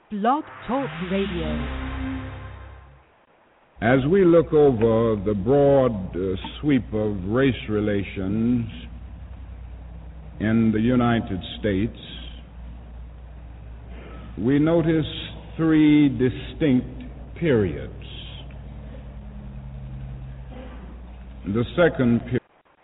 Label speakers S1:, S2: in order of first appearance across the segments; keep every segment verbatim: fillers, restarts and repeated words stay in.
S1: Blog Talk Radio.
S2: As we look over the broad uh, sweep of race relations in the United States, we notice three distinct periods. The second period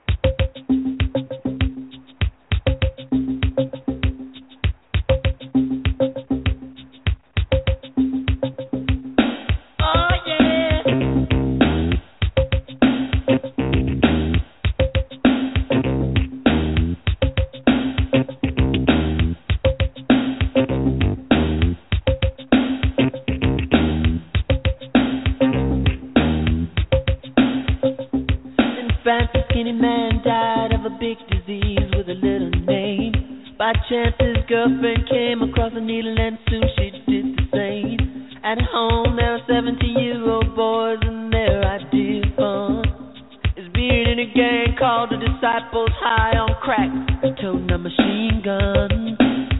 S3: chance his girlfriend came across a needle and soon she did the same. At home there are seventeen-year-old boys and their idea of fun is being in a gang called the Disciples, high on crack, toting a machine gun.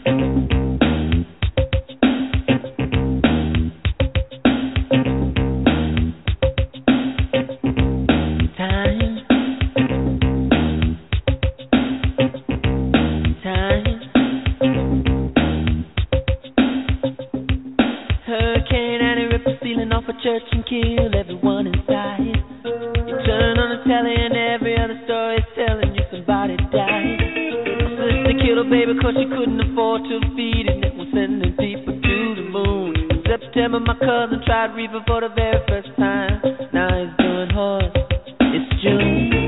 S3: Church and kill everyone inside. You turn on the telly and every other story is telling you somebody died. My sister killed her baby cause she couldn't afford to feed it. And was sending people to the moon. In September my cousin tried reefer for the very first time. Now he's doing horse. It's June.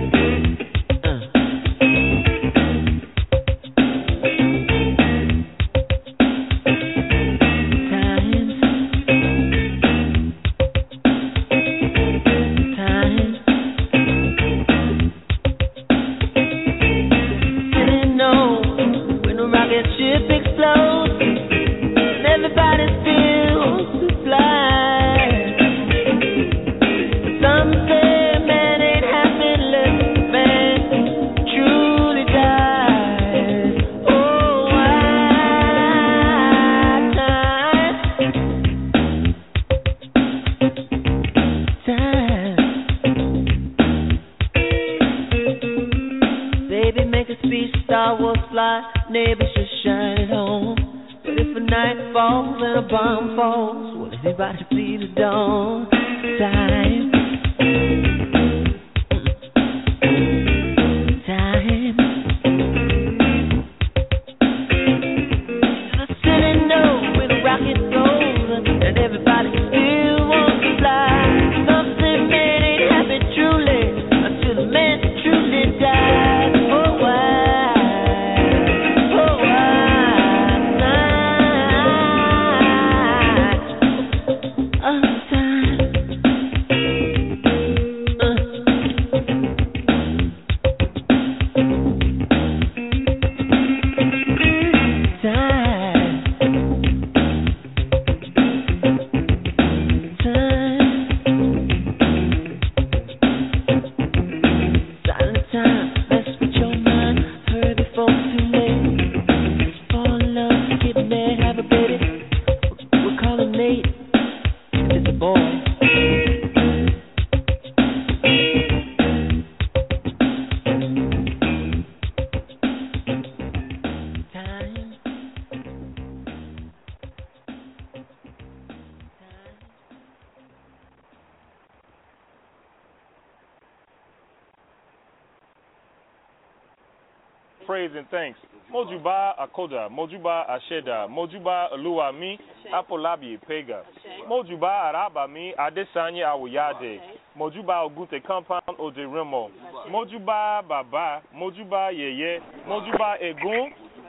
S4: Praise and thanks. Mojuba Akoda, Mojuba Asheda, Mojuba Aluami, Apolabi Pega, Mojuba Arabami, Adesanya Awuyade, Mojuba Ogunte Compound Ojeremo, Mojuba Baba, Mojuba Yeye, Mojuba Egun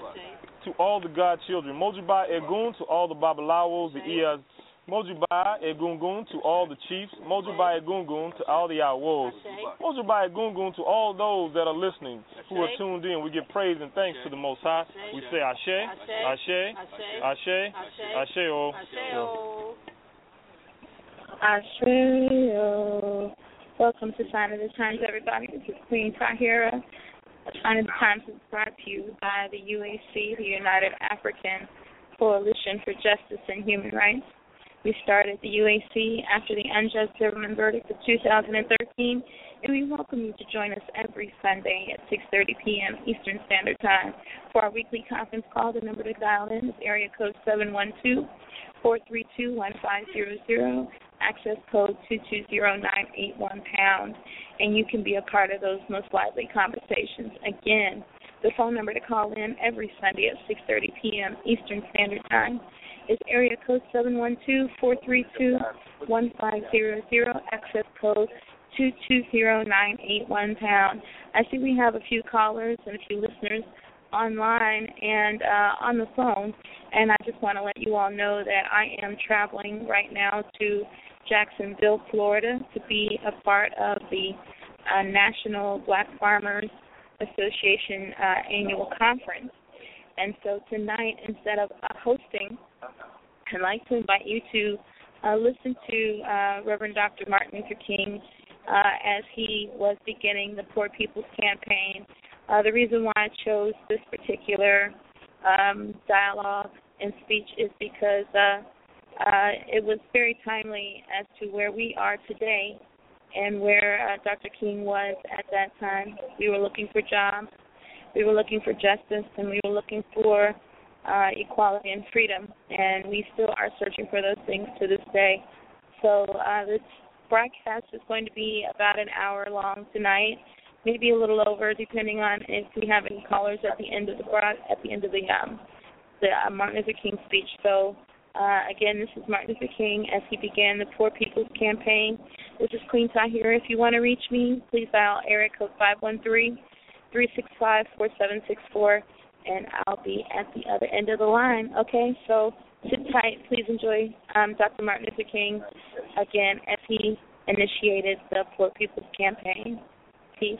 S4: to all the God children, Mojuba Egun to all the Babalawos, the Ias, Mojuba Egungun to all the chiefs, Mojuba Egungun to all the Awos, Mojuba Egungun to all those that are listening, who are tuned in. We give praise and thanks to the Most High. We say Ashe, Ashe, Ashe, Ashe, oh.
S5: Ashe, welcome to Sign of the Times, everybody. This is Queen Tahira. Sign of the Times is brought to you by the U A C, the United African Coalition for Justice and Human Rights. We started the U A C after the unjust government verdict of two thousand thirteen, and we welcome you to join us every Sunday at six thirty p.m. Eastern Standard Time for our weekly conference call. The number to dial in is area code seven one two, four three two, one five zero zero, access code two two zero nine eight one pound, and you can be a part of those most lively conversations. Again, the phone number to call in every Sunday at six thirty p.m. Eastern Standard Time is area code seven one two, four three two, one five zero zero, access code two two zero nine eight one pound. I see we have a few callers and a few listeners online and uh, on the phone, and I just want to let you all know that I am traveling right now to Jacksonville, Florida, to be a part of the uh, National Black Farmers Association uh, annual conference. And so tonight, instead of uh, hosting, I'd like to invite you to uh, listen to uh, Reverend Doctor Martin Luther King uh, as he was beginning the Poor People's Campaign. Uh, the reason why I chose this particular um, dialogue and speech is because uh, uh, it was very timely as to where we are today and where uh, Doctor King was at that time. We were looking for jobs, we were looking for justice, and we were looking for uh, equality and freedom, and we still are searching for those things to this day. So uh, this broadcast is going to be about an hour long tonight, maybe a little over, depending on if we have any callers at the end of the broad, at the end of the um, the uh, Martin Luther King speech. So. Uh, again, this is Martin Luther King as he began the Poor People's Campaign. This is Queen Tahira. If you want to reach me, please dial area code five one three, three six five, four seven six four, and I'll be at the other end of the line. Okay, so sit tight. Please enjoy um, Doctor Martin Luther King again as he initiated the Poor People's Campaign. Peace.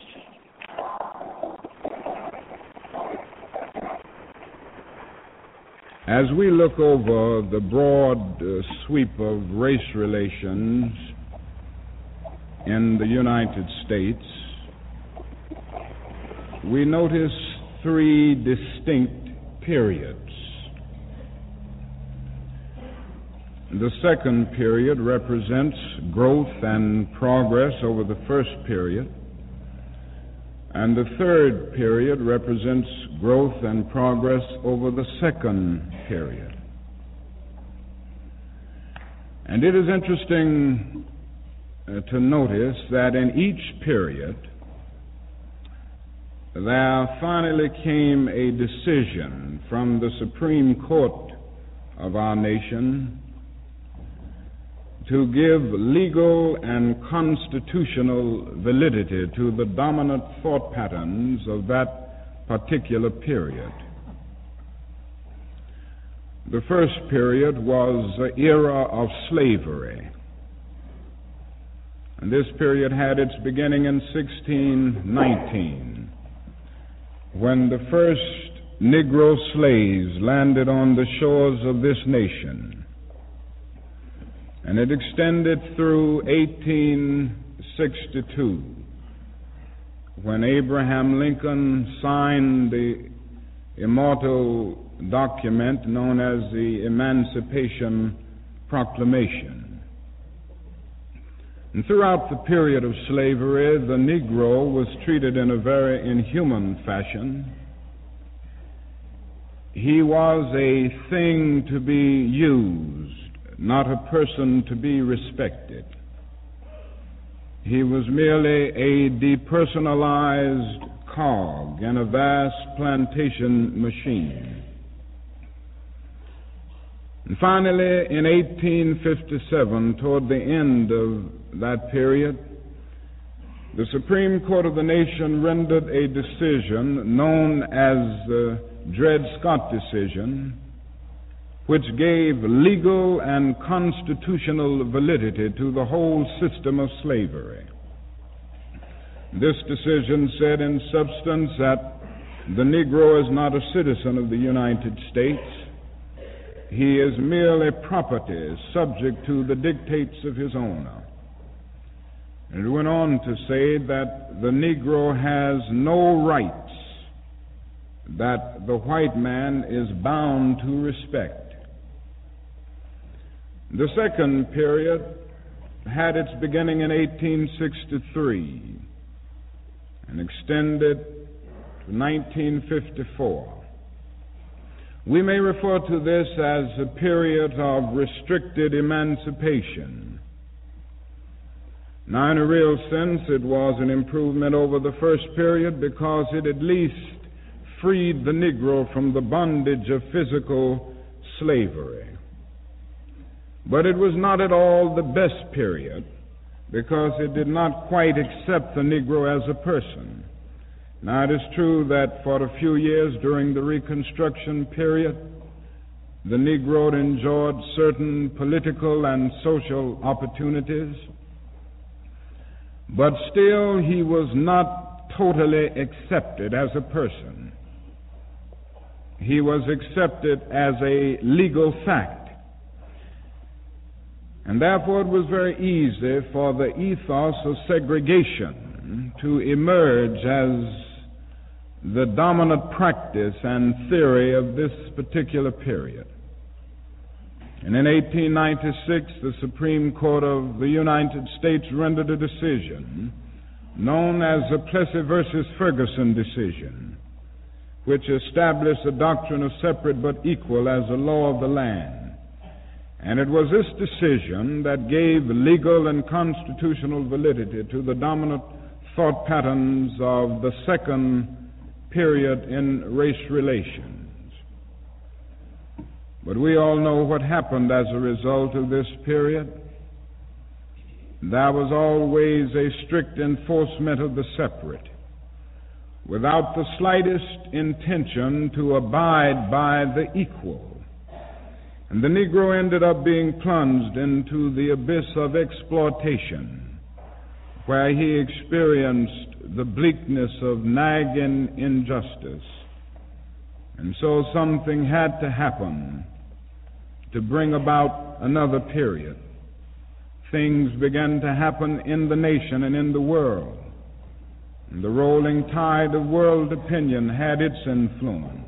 S2: As we look over the broad uh, sweep of race relations in the United States, we notice three distinct periods. The second period represents growth and progress over the first period, and the third period represents growth and progress over the second period. And it is interesting uh, to notice that in each period there finally came a decision from the Supreme Court of our nation to give legal and constitutional validity to the dominant thought patterns of that particular period. The first period was the era of slavery. And this period had its beginning in sixteen nineteen, when the first Negro slaves landed on the shores of this nation. And it extended through eighteen sixty-two, when Abraham Lincoln signed the immortal document known as the Emancipation Proclamation. And throughout the period of slavery, the Negro was treated in a very inhuman fashion. He was a thing to be used, not a person to be respected. He was merely a depersonalized cog in a vast plantation machine. And finally, in eighteen fifty-seven, toward the end of that period, the Supreme Court of the nation rendered a decision known as the Dred Scott decision, which gave legal and constitutional validity to the whole system of slavery. This decision said in substance that the Negro is not a citizen of the United States. He is merely property subject to the dictates of his owner. And it went on to say that the Negro has no rights that the white man is bound to respect. The second period had its beginning in eighteen sixty-three and extended to nineteen fifty-four. We may refer to this as a period of restricted emancipation. Now, in a real sense, it was an improvement over the first period because it at least freed the Negro from the bondage of physical slavery. But it was not at all the best period because it did not quite accept the Negro as a person. Now, it is true that for a few years during the Reconstruction period, the Negro enjoyed certain political and social opportunities, but still he was not totally accepted as a person. He was accepted as a legal fact. And therefore it was very easy for the ethos of segregation to emerge as the dominant practice and theory of this particular period. And in eighteen ninety-six, the Supreme Court of the United States rendered a decision known as the Plessy versus Ferguson decision, which established the doctrine of separate but equal as a law of the land. And it was this decision that gave legal and constitutional validity to the dominant thought patterns of the second period in race relations. But we all know what happened as a result of this period. There was always a strict enforcement of the separate, without the slightest intention to abide by the equal. And the Negro ended up being plunged into the abyss of exploitation, where he experienced the bleakness of nagging injustice. And so something had to happen to bring about another period. Things began to happen in the nation and in the world. And the rolling tide of world opinion had its influence.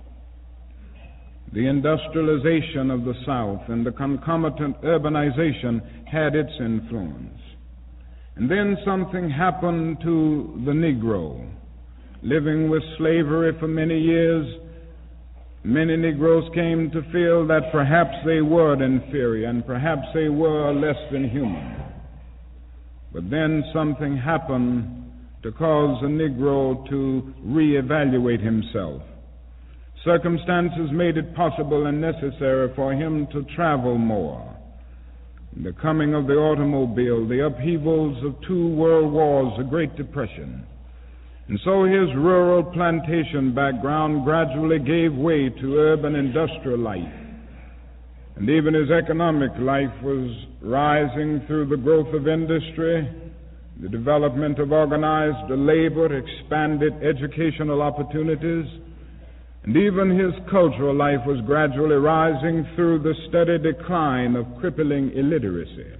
S2: The industrialization of the South and the concomitant urbanization had its influence. And then something happened to the Negro. Living with slavery for many years, many Negroes came to feel that perhaps they were inferior and perhaps they were less than human. But then something happened to cause the Negro to reevaluate himself. Circumstances made it possible and necessary for him to travel more. The coming of the automobile, the upheavals of two world wars, the Great Depression. And so his rural plantation background gradually gave way to urban industrial life. And even his economic life was rising through the growth of industry, the development of organized labor, expanded educational opportunities, and even his cultural life was gradually rising through the steady decline of crippling illiteracy.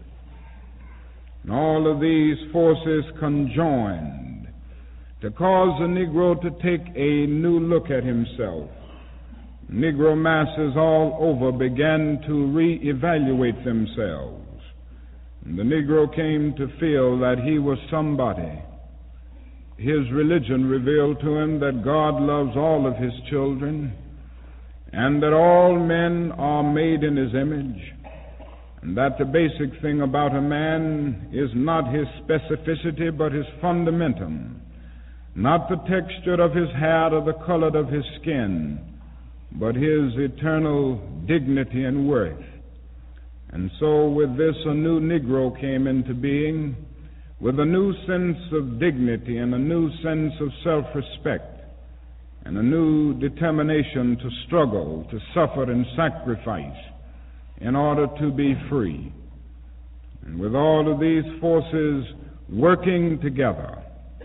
S2: And all of these forces conjoined to cause the Negro to take a new look at himself. Negro masses all over began to reevaluate themselves. And the Negro came to feel that he was somebody. His religion revealed to him that God loves all of his children and that all men are made in his image, and that the basic thing about a man is not his specificity but his fundamentum, not the texture of his hair or the color of his skin, but his eternal dignity and worth. And so with this a new Negro came into being, with a new sense of dignity and a new sense of self-respect and a new determination to struggle, to suffer and sacrifice in order to be free. And with all of these forces working together,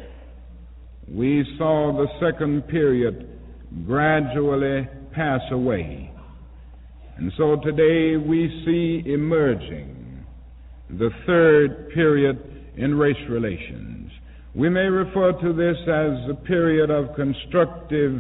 S2: we saw the second period gradually pass away. And so today we see emerging the third period in race relations. We may refer to this as the period of constructive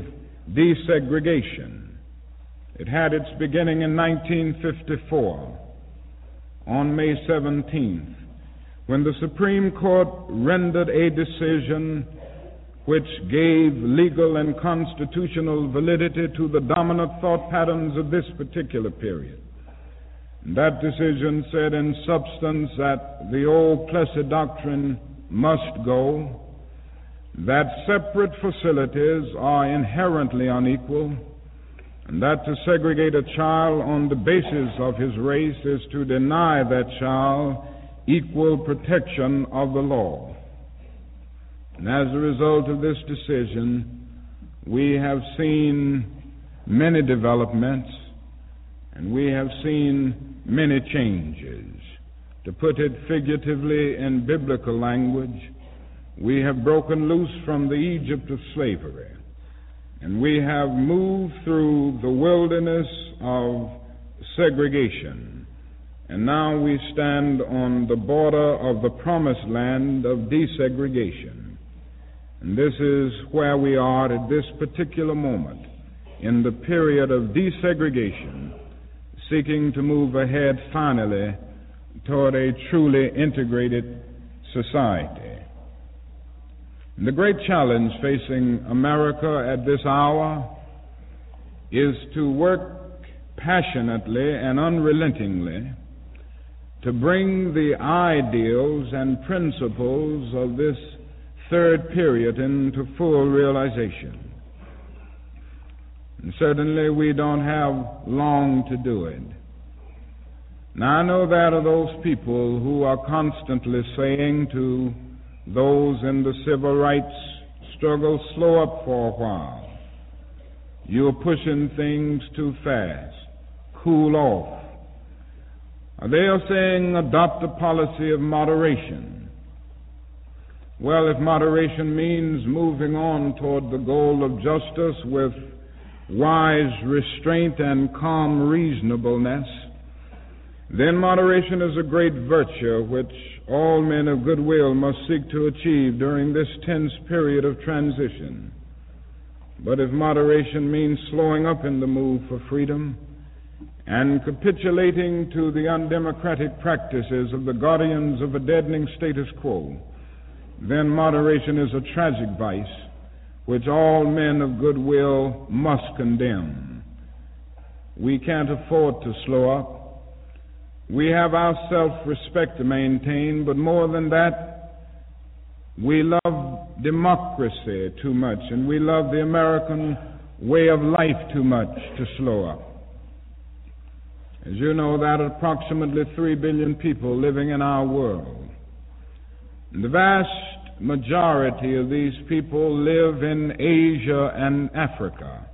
S2: desegregation. It had its beginning in nineteen fifty-four, on May seventeenth, when the Supreme Court rendered a decision which gave legal and constitutional validity to the dominant thought patterns of this particular period. That decision said in substance that the old Plessy doctrine must go, that separate facilities are inherently unequal, and that to segregate a child on the basis of his race is to deny that child equal protection of the law. And as a result of this decision, we have seen many developments, and we have seen many changes. To put it figuratively in biblical language, we have broken loose from the Egypt of slavery, and we have moved through the wilderness of segregation, and now we stand on the border of the promised land of desegregation. And this is where we are at this particular moment, in the period of desegregation, seeking to move ahead finally toward a truly integrated society. The great challenge facing America at this hour is to work passionately and unrelentingly to bring the ideals and principles of this third period into full realization. And certainly we don't have long to do it. Now I know that are those people who are constantly saying to those in the civil rights struggle, slow up for a while. You're pushing things too fast. Cool off. They are saying adopt a policy of moderation. Well, if moderation means moving on toward the goal of justice with wise restraint and calm reasonableness, then moderation is a great virtue which all men of goodwill must seek to achieve during this tense period of transition. But if moderation means slowing up in the move for freedom and capitulating to the undemocratic practices of the guardians of a deadening status quo, then moderation is a tragic vice which all men of goodwill must condemn. We can't afford to slow up. We have our self-respect to maintain, but more than that, we love democracy too much, and we love the American way of life too much to slow up. As you know, there are approximately three billion people living in our world. And the vast majority of these people live in Asia and Africa.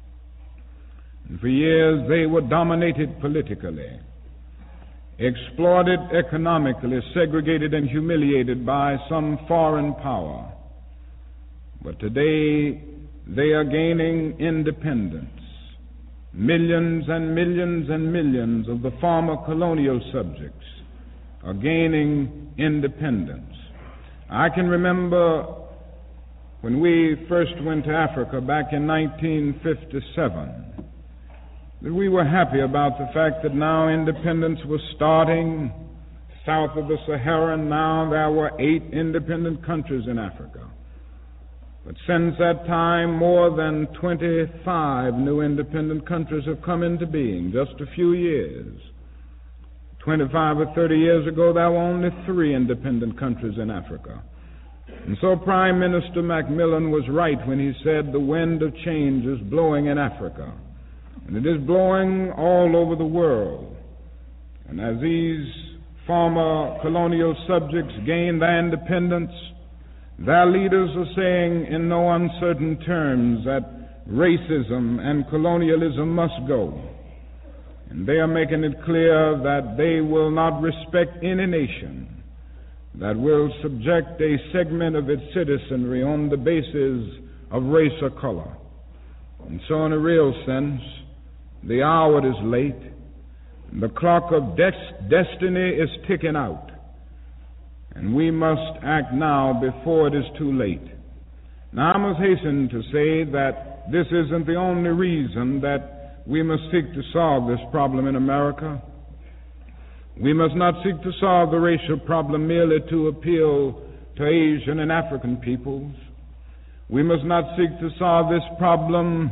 S2: And for years they were dominated politically, exploited economically, segregated and humiliated by some foreign power. But today they are gaining independence. Millions and millions and millions of the former colonial subjects are gaining independence. I can remember when we first went to Africa back in nineteen fifty-seven, that we were happy about the fact that now independence was starting south of the Sahara, and now there were eight independent countries in Africa. But since that time, more than twenty-five new independent countries have come into being, just a few years. twenty-five or thirty years ago, there were only three independent countries in Africa. And so Prime Minister Macmillan was right when he said the wind of change is blowing in Africa. And it is blowing all over the world. And as these former colonial subjects gain their independence, their leaders are saying in no uncertain terms that racism and colonialism must go. And they are making it clear that they will not respect any nation that will subject a segment of its citizenry on the basis of race or color. And so in a real sense, the hour is late. The clock of des- destiny is ticking out. And we must act now before it is too late. Now I must hasten to say that this isn't the only reason that we must seek to solve this problem in America. We must not seek to solve the racial problem merely to appeal to Asian and African peoples. We must not seek to solve this problem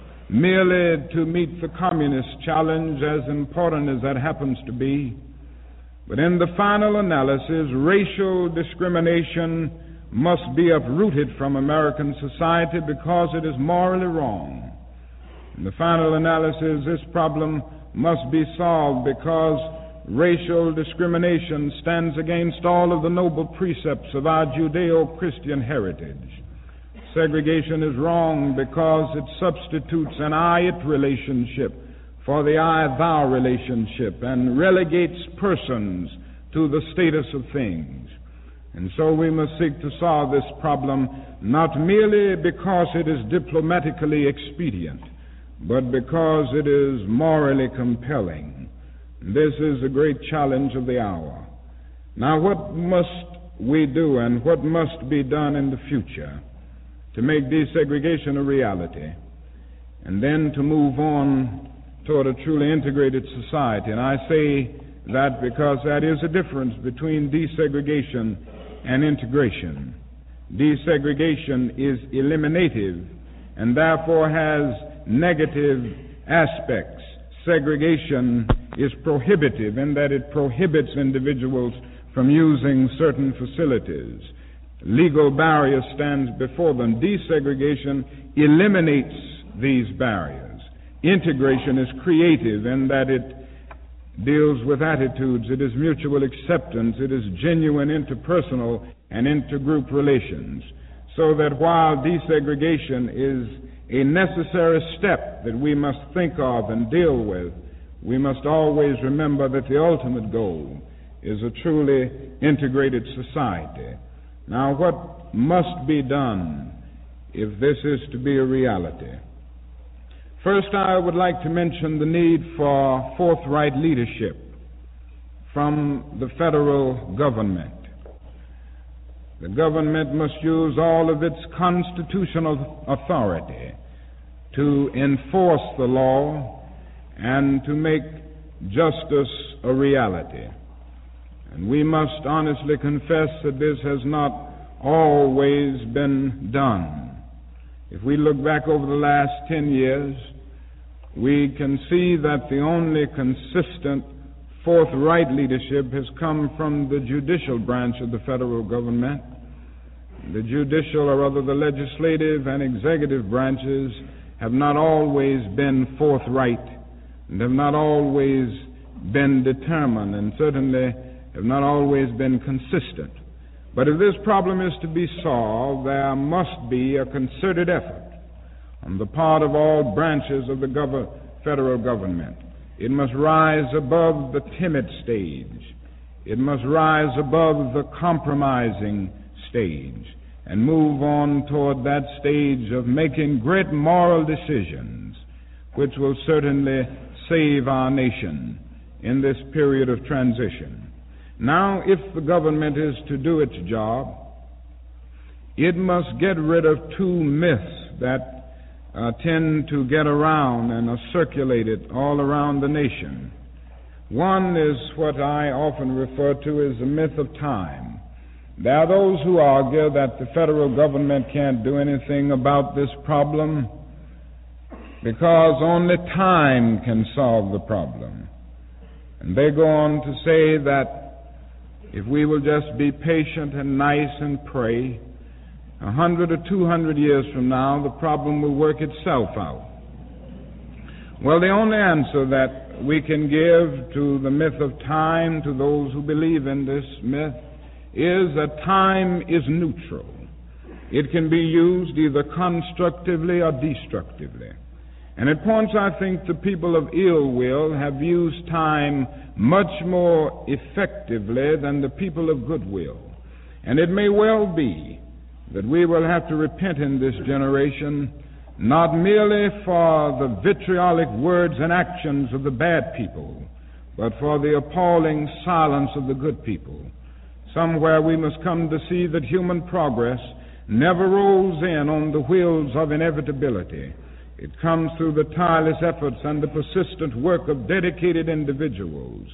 S2: merely to meet the communist challenge, as important as that happens to be. But in the final analysis, racial discrimination must be uprooted from American society because it is morally wrong. In the final analysis, this problem must be solved because racial discrimination stands against all of the noble precepts of our Judeo-Christian heritage. Segregation is wrong because it substitutes an I-it relationship for the I-thou relationship and relegates persons to the status of things. And so we must seek to solve this problem not merely because it is diplomatically expedient, but because it is morally compelling. This is the great challenge of the hour. Now, what must we do and what must be done in the future to make desegregation a reality, and then to move on toward a truly integrated society? And I say that because that is a difference between desegregation and integration. Desegregation is eliminative and therefore has negative aspects. Segregation is prohibitive in that it prohibits individuals from using certain facilities. Legal barrier stands before them. Desegregation eliminates these barriers. Integration is creative in that it deals with attitudes. It is mutual acceptance. It is genuine interpersonal and intergroup relations. So that while desegregation is a necessary step that we must think of and deal with, we must always remember that the ultimate goal is a truly integrated society. Now, what must be done if this is to be a reality? First, I would like to mention the need for forthright leadership from the federal government. The government must use all of its constitutional authority to enforce the law and to make justice a reality. And we must honestly confess that this has not always been done. If we look back over the last ten years, we can see that the only consistent forthright leadership has come from the judicial branch of the federal government. The judicial, or rather the legislative and executive branches, have not always been forthright and have not always been determined and certainly have not always been consistent. But if this problem is to be solved, there must be a concerted effort on the part of all branches of the gov- federal government. It must rise above the timid stage. It must rise above the compromising stage and move on toward that stage of making great moral decisions, which will certainly save our nation in this period of transition. Now, if the government is to do its job, it must get rid of two myths that uh, tend to get around and are circulated all around the nation. One is what I often refer to as the myth of time. There are those who argue that the federal government can't do anything about this problem because only time can solve the problem. And they go on to say that if we will just be patient and nice and pray, a hundred or two hundred years from now, the problem will work itself out. Well, the only answer that we can give to the myth of time, to those who believe in this myth, is that time is neutral. It can be used either constructively or destructively. And at points, I think the people of ill will have used time much more effectively than the people of goodwill. And it may well be that we will have to repent in this generation, not merely for the vitriolic words and actions of the bad people, but for the appalling silence of the good people. Somewhere we must come to see that human progress never rolls in on the wheels of inevitability. It comes through the tireless efforts and the persistent work of dedicated individuals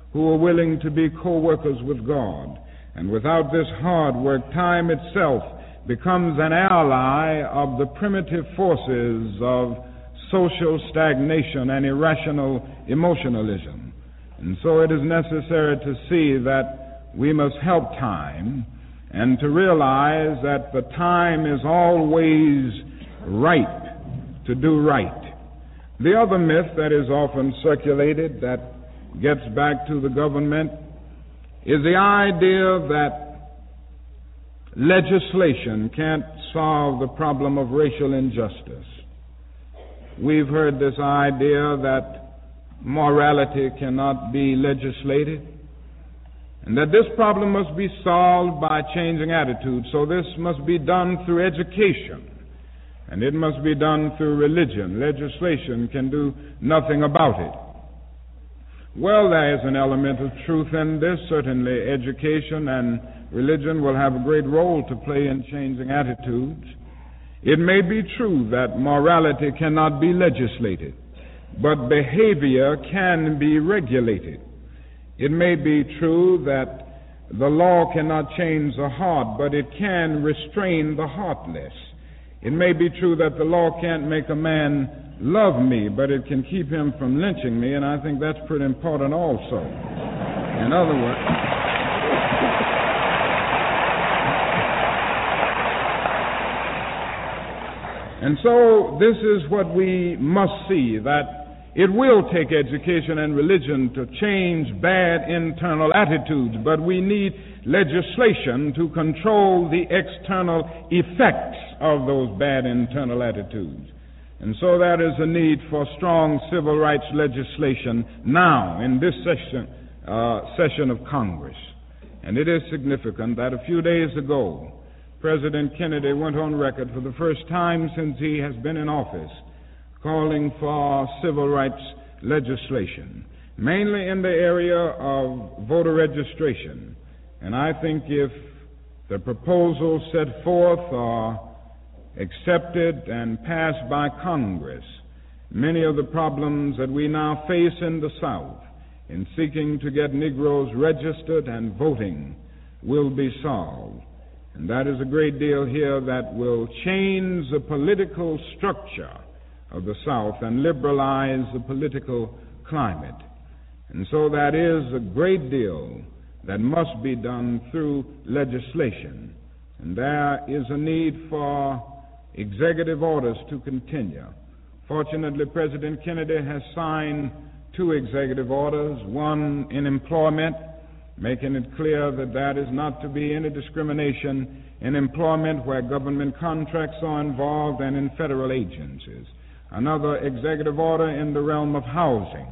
S2: who are willing to be co-workers with God. And without this hard work, time itself becomes an ally of the primitive forces of social stagnation and irrational emotionalism. And so it is necessary to see that we must help time and to realize that the time is always ripe to do right. The other myth that is often circulated that gets back to the government is the idea that legislation can't solve the problem of racial injustice. We've heard this idea that morality cannot be legislated, and that this problem must be solved by changing attitudes. So this must be done through education, and it must be done through religion. Legislation can do nothing about it. Well, there is an element of truth in this. Certainly education and religion will have a great role to play in changing attitudes. It may be true that morality cannot be legislated, but behavior can be regulated. It may be true that the law cannot change the heart, but it can restrain the heartless. It may be true that the law can't make a man love me, but it can keep him from lynching me, and I think that's pretty important also. In other words, and so this is what we must see, that it will take education and religion to change bad internal attitudes, but we need legislation to control the external effects of those bad internal attitudes. And so there is a need for strong civil rights legislation now in this session, uh, session of Congress. And it is significant that a few days ago, President Kennedy went on record for the first time since he has been in office, calling for civil rights legislation, mainly in the area of voter registration. And I think if the proposals set forth are accepted and passed by Congress, many of the problems that we now face in the South in seeking to get Negroes registered and voting will be solved. And that is a great deal here that will change the political structure of the South and liberalize the political climate. And so that is a great deal that must be done through legislation. And there is a need for executive orders to continue. Fortunately, President Kennedy has signed two executive orders, one in employment, making it clear that there is not to be any discrimination in employment where government contracts are involved and in federal agencies. Another executive order in the realm of housing.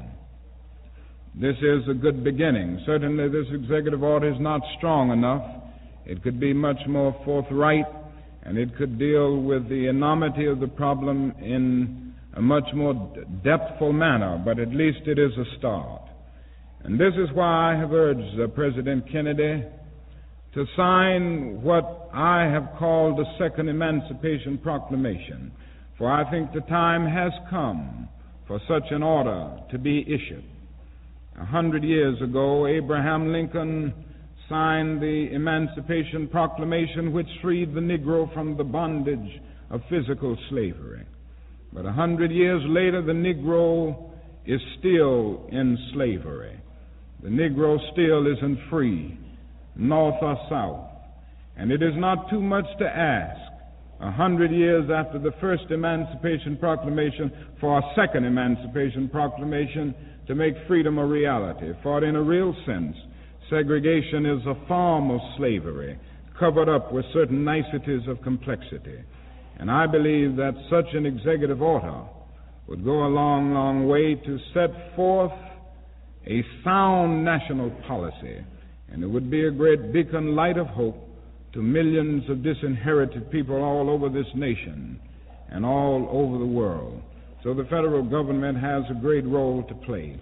S2: This is a good beginning. Certainly this executive order is not strong enough. It could be much more forthright, and it could deal with the enormity of the problem in a much more depthful manner, but at least it is a start. And this is why I have urged uh, President Kennedy to sign what I have called the Second Emancipation Proclamation, for I think the time has come for such an order to be issued. A hundred years ago, Abraham Lincoln signed the Emancipation Proclamation, which freed the Negro from the bondage of physical slavery. But a hundred years later, the Negro is still in slavery. The Negro still isn't free, north or south. And it is not too much to ask, a hundred years after the first Emancipation Proclamation, for a second Emancipation Proclamation to make freedom a reality. For in a real sense, segregation is a form of slavery, covered up with certain niceties of complexity. And I believe that such an executive order would go a long, long way to set forth a sound national policy, and it would be a great beacon light of hope to millions of disinherited people all over this nation and all over the world. So the federal government has a great role to play.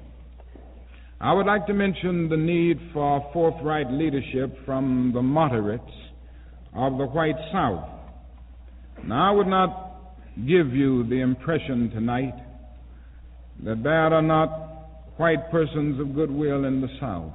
S2: I would like to mention the need for forthright leadership from the moderates of the white South. Now, I would not give you the impression tonight that there are not white persons of goodwill in the South,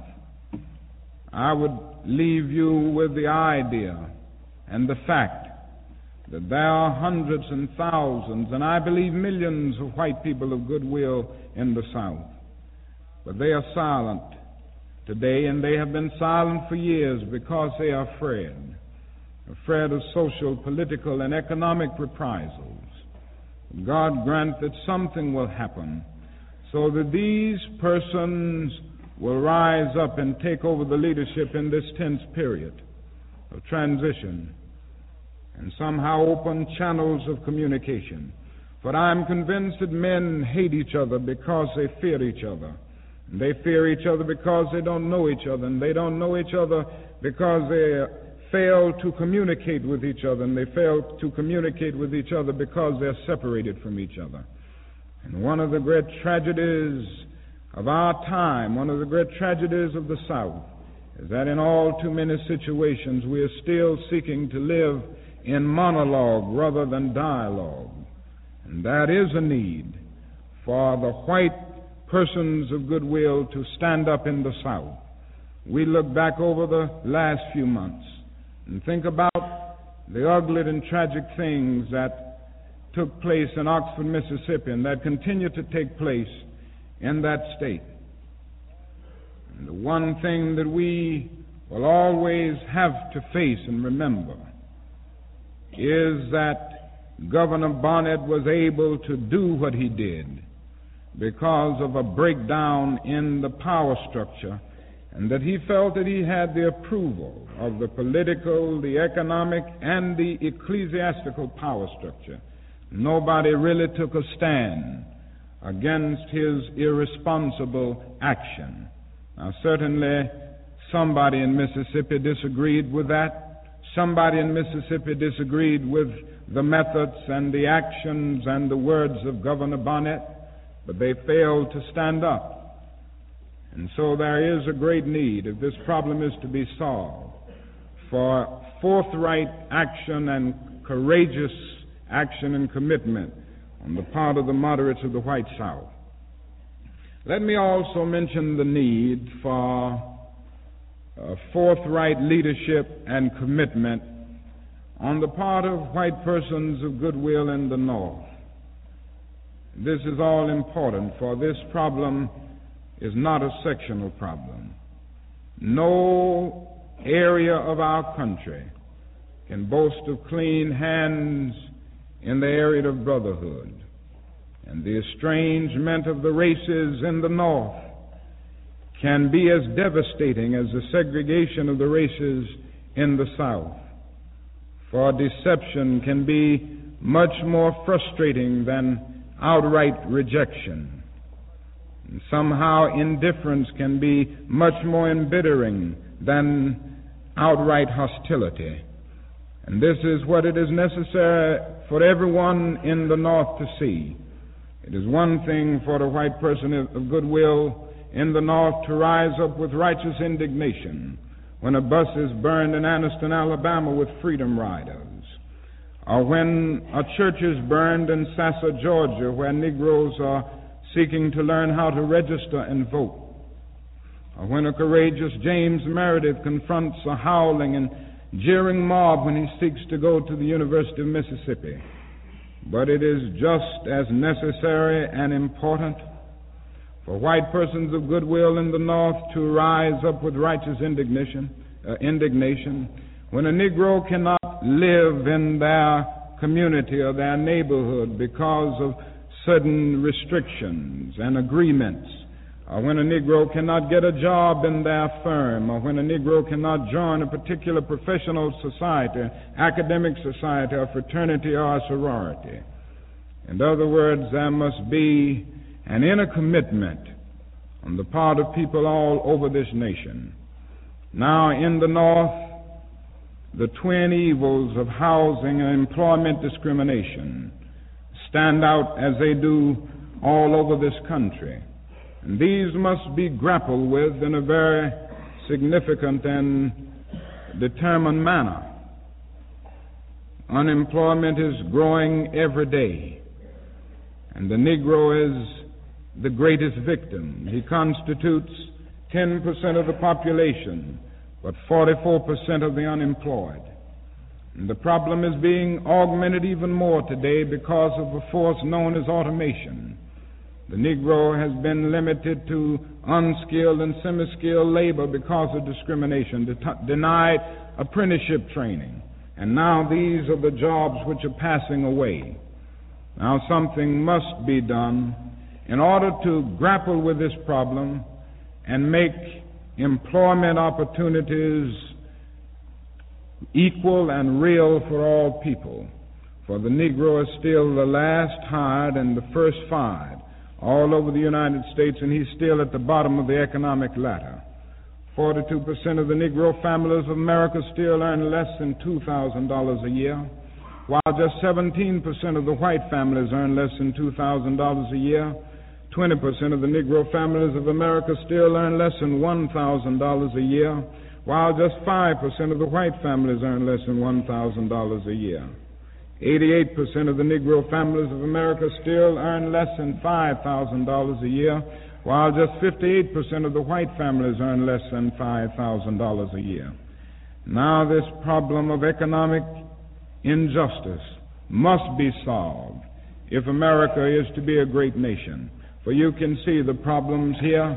S2: I would leave you with the idea and the fact that there are hundreds and thousands, and I believe millions of white people of goodwill in the South. But they are silent today, and they have been silent for years because they are afraid, afraid of social, political, and economic reprisals. God grant that something will happen so that these persons will rise up and take over the leadership in this tense period of transition and somehow open channels of communication. For I'm convinced that men hate each other because they fear each other. And they fear each other because they don't know each other. And they don't know each other because they fail to communicate with each other. And they fail to communicate with each other because they're separated from each other. And one of the great tragedies of our time, one of the great tragedies of the South, is that in all too many situations we are still seeking to live in monologue rather than dialogue. And that is a need for the white persons of goodwill to stand up in the South. We look back over the last few months and think about the ugly and tragic things that took place in Oxford, Mississippi, and that continue to take place in that state. And the one thing that we will always have to face and remember is that Governor Barnett was able to do what he did because of a breakdown in the power structure, and that he felt that he had the approval of the political, the economic, and the ecclesiastical power structure. Nobody really took a stand against his irresponsible action. Now, certainly somebody in Mississippi disagreed with that. Somebody in Mississippi disagreed with the methods and the actions and the words of Governor Barnett, but they failed to stand up. And so there is a great need, if this problem is to be solved, for forthright action and courageous action and commitment on the part of the moderates of the white South. Let me also mention the need for uh, forthright leadership and commitment on the part of white persons of goodwill in the North. This is all important, for this problem is not a sectional problem. No area of our country can boast of clean hands in the area of brotherhood. And the estrangement of the races in the North can be as devastating as the segregation of the races in the South. For deception can be much more frustrating than outright rejection. And somehow indifference can be much more embittering than outright hostility. And this is what it is necessary for everyone in the North to see. It is one thing for the white person of goodwill in the North to rise up with righteous indignation when a bus is burned in Anniston, Alabama with Freedom Riders, or when a church is burned in Sassa, Georgia, where Negroes are seeking to learn how to register and vote, or when a courageous James Meredith confronts a howling and jeering mob when he seeks to go to the University of Mississippi. But it is just as necessary and important for white persons of goodwill in the North to rise up with righteous indignation, uh, indignation when a Negro cannot live in their community or their neighborhood because of certain restrictions and agreements, or when a Negro cannot get a job in their firm, or when a Negro cannot join a particular professional society, academic society, or fraternity, or a sorority. In other words, there must be an inner commitment on the part of people all over this nation. Now, in the North, the twin evils of housing and employment discrimination stand out as they do all over this country. And these must be grappled with in a very significant and determined manner. Unemployment is growing every day, and the Negro is the greatest victim. He constitutes ten percent of the population, but forty-four percent of the unemployed. And the problem is being augmented even more today because of a force known as automation. The Negro has been limited to unskilled and semi-skilled labor because of discrimination, det- denied apprenticeship training. And now these are the jobs which are passing away. Now something must be done in order to grapple with this problem and make employment opportunities equal and real for all people. For the Negro is still the last hired and the first fired all over the United States, and he's still at the bottom of the economic ladder. forty-two percent of the Negro families of America still earn less than two thousand dollars a year, while just seventeen percent of the white families earn less than two thousand dollars a year. twenty percent of the Negro families of America still earn less than one thousand dollars a year, while just five percent of the white families earn less than one thousand dollars a year. eighty-eight percent of the Negro families of America still earn less than five thousand dollars a year, while just fifty-eight percent of the white families earn less than five thousand dollars a year. Now this problem of economic injustice must be solved if America is to be a great nation. For you can see the problems here.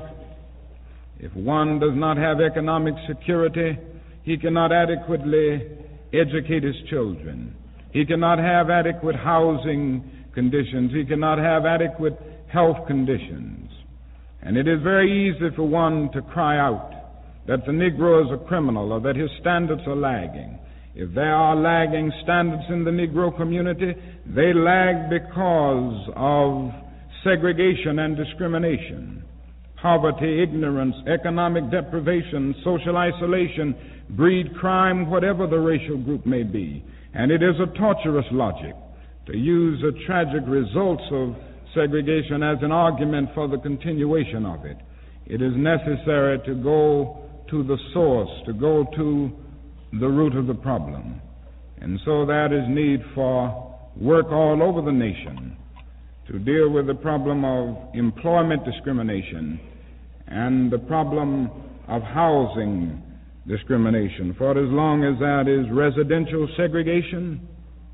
S2: If one does not have economic security, he cannot adequately educate his children. He cannot have adequate housing conditions. He cannot have adequate health conditions. And it is very easy for one to cry out that the Negro is a criminal or that his standards are lagging. If there are lagging standards in the Negro community, they lag because of segregation and discrimination. Poverty, ignorance, economic deprivation, social isolation breed crime, whatever the racial group may be. And it is a torturous logic to use the tragic results of segregation as an argument for the continuation of it. It is necessary to go to the source, to go to the root of the problem. And so that is need for work all over the nation to deal with the problem of employment discrimination and the problem of housing discrimination. For as long as that is residential segregation,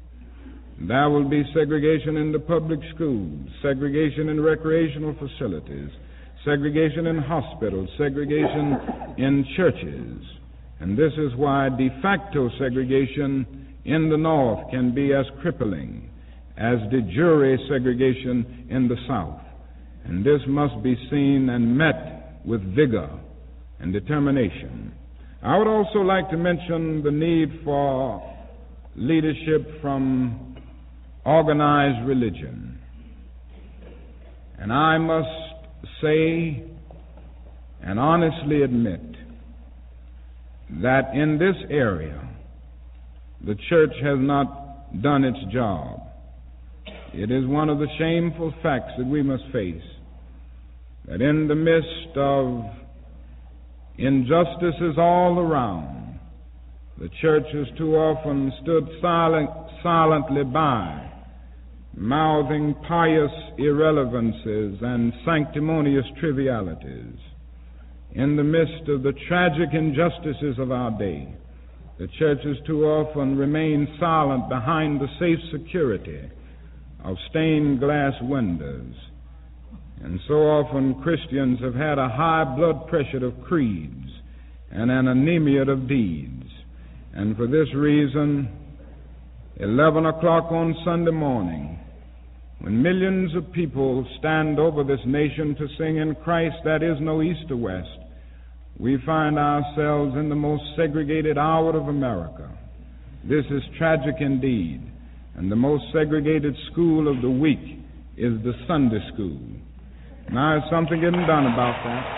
S2: there will be segregation in the public schools, segregation in recreational facilities, segregation in hospitals, segregation in churches. And this is why de facto segregation in the North can be as crippling as de jure segregation in the South. And this must be seen and met with vigor and determination. I would also like to mention the need for leadership from organized religion. And I must say and honestly admit that in this area, the church has not done its job. It is one of the shameful facts that we must face, that in the midst of injustices all around, the church has too often stood silent, silently by, mouthing pious irrelevances and sanctimonious trivialities. In the midst of the tragic injustices of our day, the church has too often remained silent behind the safe security of stained glass windows. And so often Christians have had a high blood pressure of creeds and an anemia of deeds. And for this reason, eleven o'clock on Sunday morning, when millions of people stand over this nation to sing "In Christ That Is No East or West," we find ourselves in the most segregated hour of America. This is tragic indeed. And the most segregated school of the week is the Sunday school. Now, if something isn't done about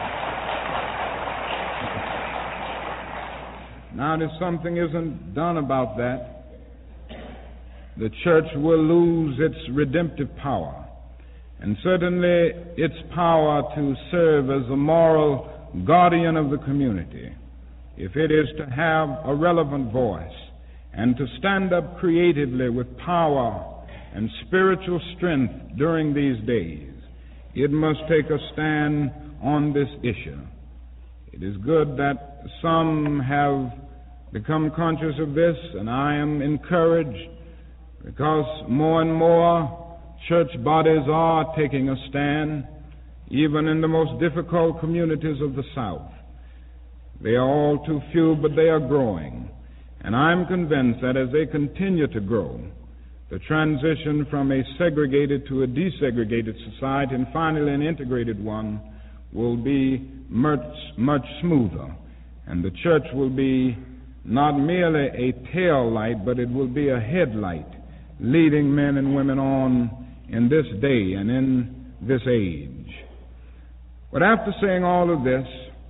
S2: that, now if something isn't done about that, the church will lose its redemptive power, and certainly its power to serve as a moral guardian of the community, if it is to have a relevant voice and to stand up creatively with power and spiritual strength during these days. it must take a stand on this issue. It is good that some have become conscious of this, and I am encouraged because more and more church bodies are taking a stand, even in the most difficult communities of the South. They are all too few, but they are growing. And I'm convinced that as they continue to grow, the transition from a segregated to a desegregated society, and finally an integrated one, will be much, much smoother. And the church will be not merely a tail light, but it will be a headlight, leading men and women on in this day and in this age. But after saying all of this,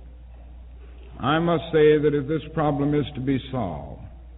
S2: I must say that if this problem is to be solved,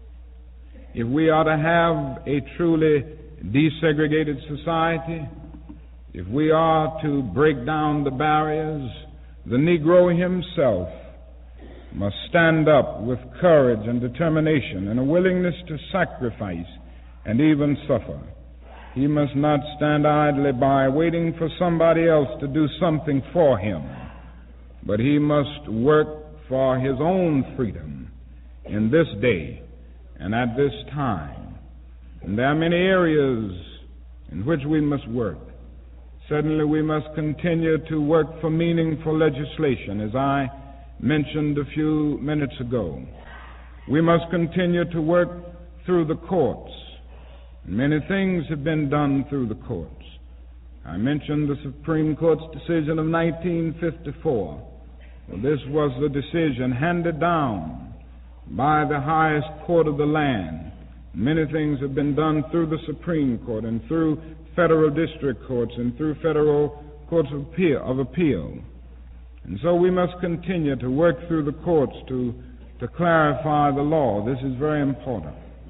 S2: if we are to have a truly desegregated society, if we are to break down the barriers, the Negro himself must stand up with courage and determination and a willingness to sacrifice and even suffer. He must not stand idly by waiting for somebody else to do something for him, but he must work for his own freedom in this day and at this time. And there are many areas in which we must work. Certainly we must continue to work for meaningful legislation, as I mentioned a few minutes ago. We must continue to work through the courts. Many things have been done through the courts. I mentioned the Supreme Court's decision of nineteen fifty-four. Well, this was the decision handed down by the highest court of the land. Many things have been done through the Supreme Court and through federal district courts and through federal courts of appeal. Of appeal. And so we must continue to work through the courts to, to clarify the law. This is very important.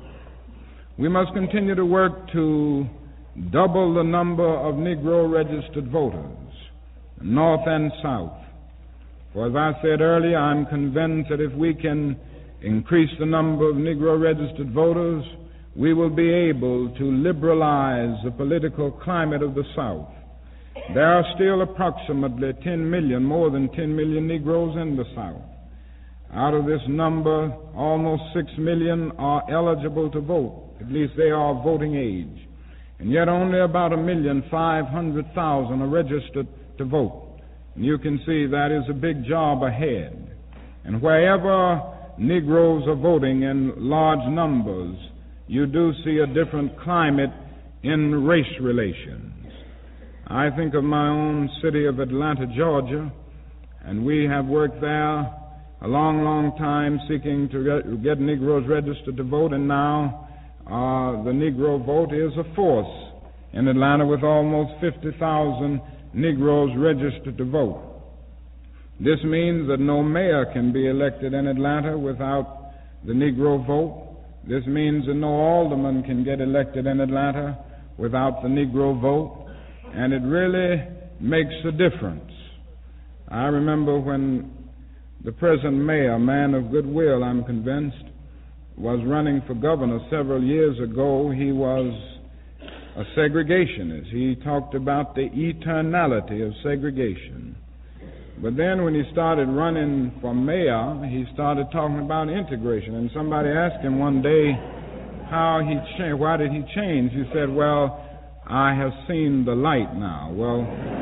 S2: We must continue to work to double the number of Negro registered voters, North and South. For as I said earlier, I'm convinced that if we can increase the number of Negro registered voters, we will be able to liberalize the political climate of the South. There are still approximately ten million, more than ten million Negroes in the South. Out of this number, almost six million are eligible to vote. At least they are of voting age. And yet only about a million five hundred thousand are registered to vote. And you can see that is a big job ahead. And wherever Negroes are voting in large numbers, you do see a different climate in race relations. I think of my own city of Atlanta, Georgia, and we have worked there a long, long time seeking to get, get Negroes registered to vote, and now uh, the Negro vote is a force in Atlanta with almost fifty thousand Negroes registered to vote. This means that no mayor can be elected in Atlanta without the Negro vote. This means that no alderman can get elected in Atlanta without the Negro vote. And it really makes a difference. I remember when the present mayor, a man of goodwill, I'm convinced, was running for governor several years ago, he was a segregationist. He talked about the eternality of segregation. But then when he started running for mayor, he started talking about integration. And somebody asked him one day how he changed. Why did he change? He said, well, I have seen the light now. Well,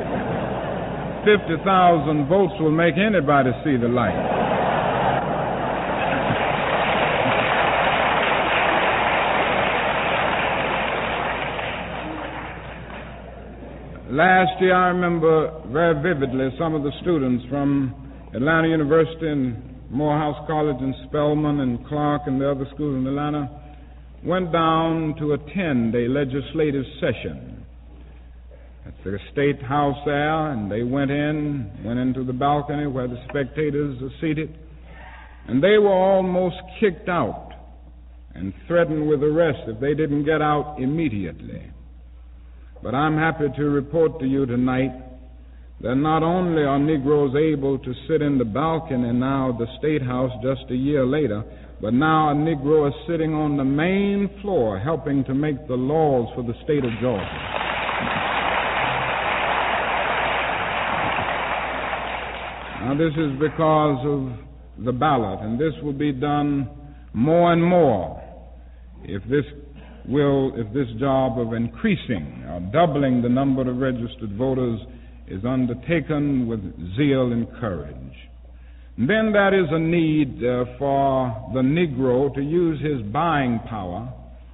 S2: fifty thousand votes will make anybody see the light. Last year, I remember very vividly some of the students from Atlanta University and Morehouse College and Spelman and Clark and the other schools in Atlanta went down to attend a legislative session at the State House there, and they went in, went into the balcony where the spectators are seated, and they were almost kicked out and threatened with arrest if they didn't get out immediately. But I'm happy to report to you tonight that not only are Negroes able to sit in the balcony now at the State House just a year later, but now a Negro is sitting on the main floor helping to make the laws for the state of Georgia. Now, this is because of the ballot, and this will be done more and more if this will, if this job of increasing or doubling the number of registered voters is undertaken with zeal and courage. And then there is a need uh, for the Negro to use his buying power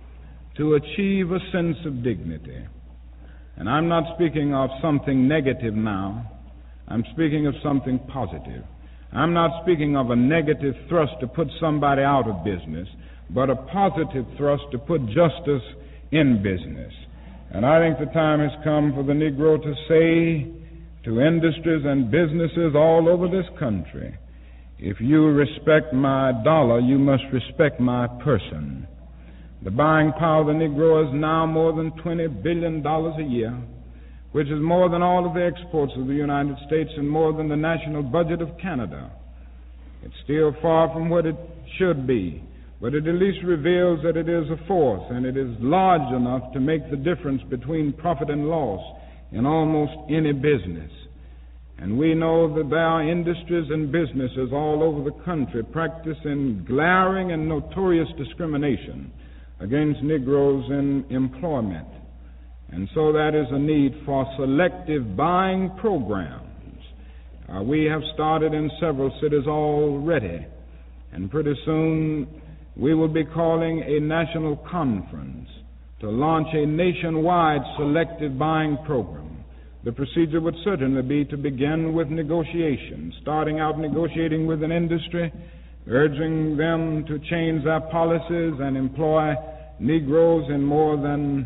S2: to achieve a sense of dignity. And I'm not speaking of something negative now. I'm speaking of something positive. I'm not speaking of a negative thrust to put somebody out of business, but a positive thrust to put justice in business. And I think the time has come for the Negro to say to industries and businesses all over this country, if you respect my dollar, you must respect my person. The buying power of the Negro is now more than twenty billion dollars a year, which is more than all of the exports of the United States and more than the national budget of Canada. It's still far from what it should be, but it at least reveals that it is a force, and it is large enough to make the difference between profit and loss in almost any business. And we know that there are industries and businesses all over the country practicing glaring and notorious discrimination against Negroes in employment. And so that is a need for selective buying programs. Uh, we have started in several cities already, and pretty soon we will be calling a national conference to launch a nationwide selective buying program. The procedure would certainly be to begin with negotiations, starting out negotiating with an industry, urging them to change their policies and employ Negroes in more than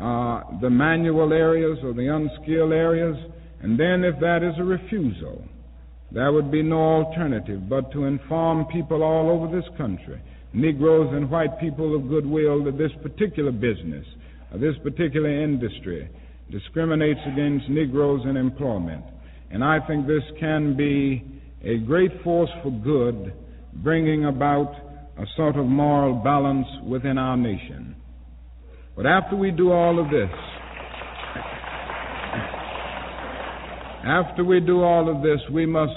S2: uh, the manual areas or the unskilled areas. And then if that is a refusal, there would be no alternative but to inform people all over this country, Negroes and white people of goodwill, that this particular business, or this particular industry, discriminates against Negroes in employment. And I think this can be a great force for good, bringing about a sort of moral balance within our nation. But after we do all of this, after we do all of this, we must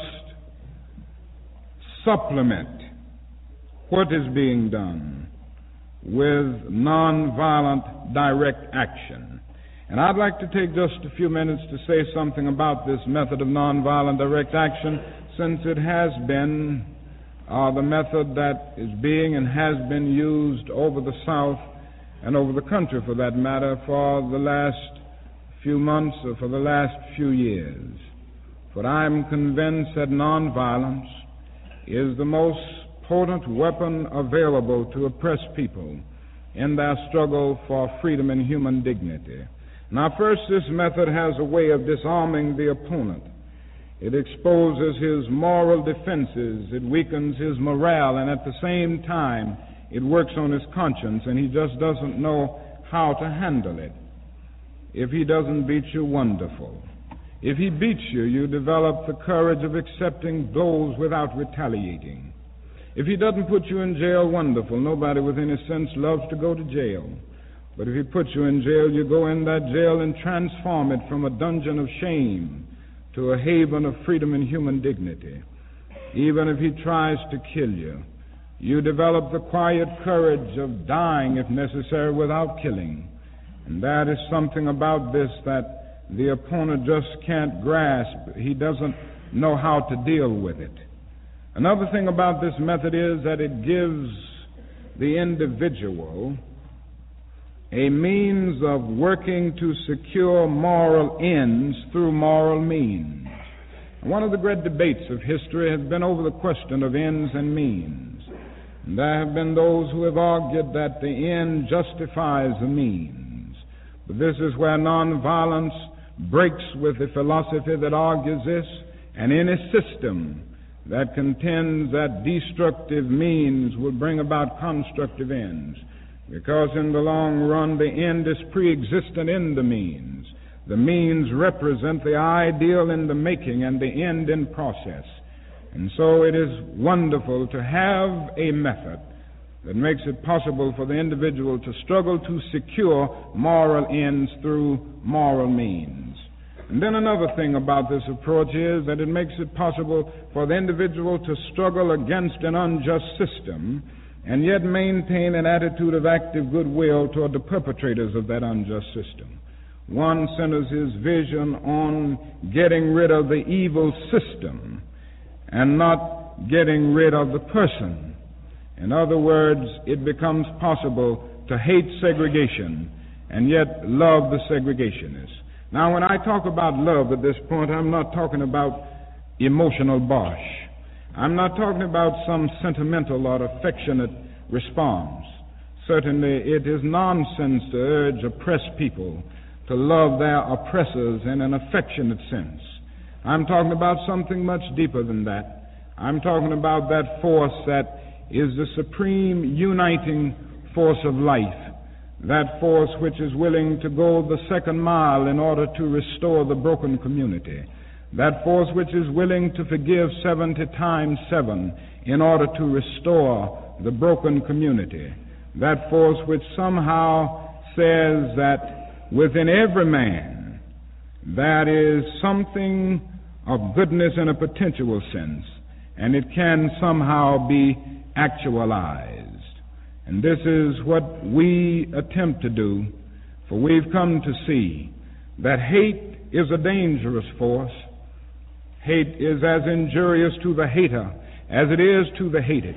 S2: supplement what is being done with nonviolent direct action. And I'd like to take just a few minutes to say something about this method of nonviolent direct action, since it has been uh, the method that is being and has been used over the South and over the country, for that matter, for the last few months or for the last few years. For I'm convinced that nonviolence is the most potent weapon available to oppress people in their struggle for freedom and human dignity. Now, first, this method has a way of disarming the opponent. It exposes his moral defenses, it weakens his morale, and at the same time, it works on his conscience, and he just doesn't know how to handle it. If he doesn't beat you, wonderful. If he beats you, you develop the courage of accepting blows without retaliating. If he doesn't put you in jail, wonderful. Nobody with any sense loves to go to jail. But if he puts you in jail, you go in that jail and transform it from a dungeon of shame to a haven of freedom and human dignity. Even if he tries to kill you, you develop the quiet courage of dying, if necessary, without killing. And that is something about this that the opponent just can't grasp. He doesn't know how to deal with it. Another thing about this method is that it gives the individual a means of working to secure moral ends through moral means. One of the great debates of history has been over the question of ends and means. And there have been those who have argued that the end justifies the means. But this is where nonviolence breaks with the philosophy that argues this, and any system that contends that destructive means will bring about constructive ends. Because in the long run, the end is pre-existent in the means. The means represent the ideal in the making and the end in process. And so it is wonderful to have a method that makes it possible for the individual to struggle to secure moral ends through moral means. And then another thing about this approach is that it makes it possible for the individual to struggle against an unjust system and yet maintain an attitude of active goodwill toward the perpetrators of that unjust system. One centers his vision on getting rid of the evil system and not getting rid of the person. In other words, it becomes possible to hate segregation and yet love the segregationists. Now, when I talk about love at this point, I'm not talking about emotional bosh. I'm not talking about some sentimental or affectionate response. Certainly, it is nonsense to urge oppressed people to love their oppressors in an affectionate sense. I'm talking about something much deeper than that. I'm talking about that force that is the supreme uniting force of life. That force which is willing to go the second mile in order to restore the broken community. That force which is willing to forgive seventy times seven in order to restore the broken community. That force which somehow says that within every man there is something of goodness in a potential sense, and it can somehow be actualized. And this is what we attempt to do, for we've come to see that hate is a dangerous force. Hate is as injurious to the hater as it is to the hated.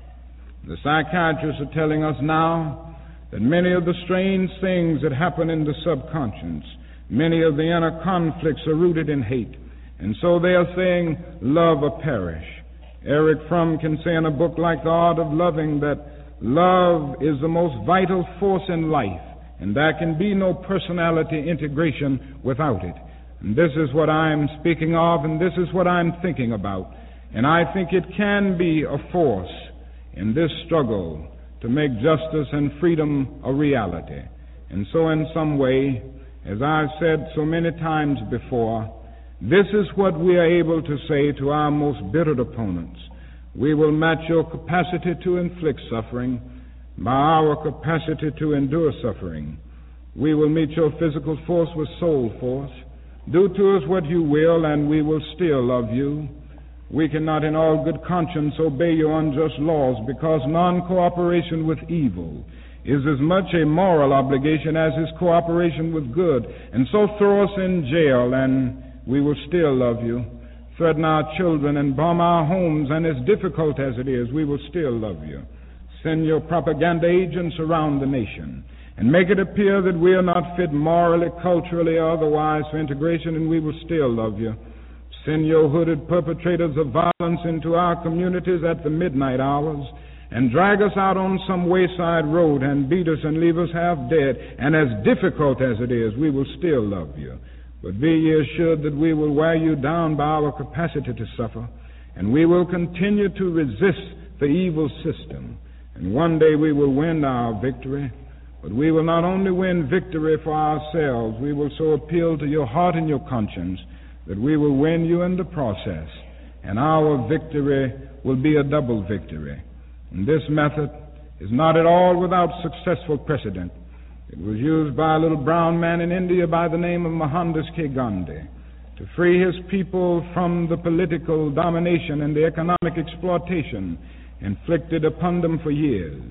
S2: The psychiatrists are telling us now that many of the strange things that happen in the subconscious, many of the inner conflicts are rooted in hate. And so they are saying, love or perish. Eric Fromm can say in a book like The Art of Loving that love is the most vital force in life, and there can be no personality integration without it. And this is what I'm speaking of, and this is what I'm thinking about. And I think it can be a force in this struggle to make justice and freedom a reality. And so in some way, as I've said so many times before, this is what we are able to say to our most bitter opponents. We will match your capacity to inflict suffering by our capacity to endure suffering. We will meet your physical force with soul force. Do to us what you will, and we will still love you. We cannot in all good conscience obey your unjust laws, because non-cooperation with evil is as much a moral obligation as is cooperation with good. And so throw us in jail, and we will still love you. Threaten our children and bomb our homes, and as difficult as it is, we will still love you. Send your propaganda agents around the nation and make it appear that we are not fit morally, culturally, or otherwise for integration, and we will still love you. Send your hooded perpetrators of violence into our communities at the midnight hours and drag us out on some wayside road and beat us and leave us half dead, and as difficult as it is, we will still love you. But be ye assured that we will wear you down by our capacity to suffer, and we will continue to resist the evil system. And one day we will win our victory, but we will not only win victory for ourselves, we will so appeal to your heart and your conscience that we will win you in the process, and our victory will be a double victory. And this method is not at all without successful precedent. It was used by a little brown man in India by the name of Mohandas K. Gandhi to free his people from the political domination and the economic exploitation inflicted upon them for years.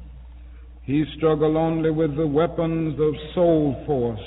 S2: He struggled only with the weapons of soul force,